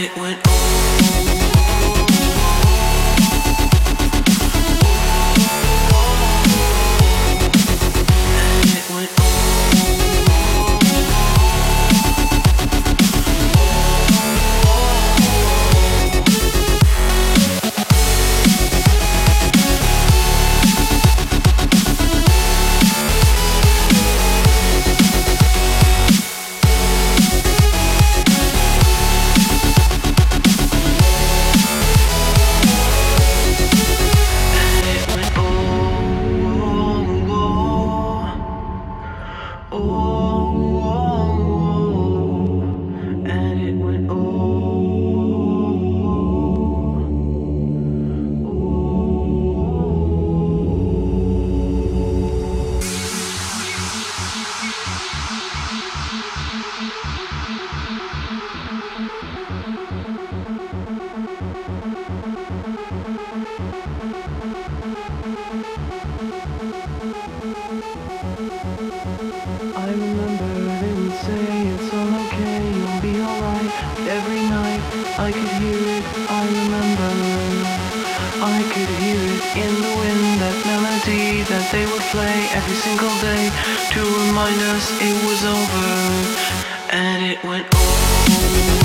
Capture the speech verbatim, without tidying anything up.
it went oh. I remember they would say it's all okay, you'll be alright. Every night I could hear it, I remember I could hear it in the wind, that melody that they would play every single day to remind us it was over. And it went oh.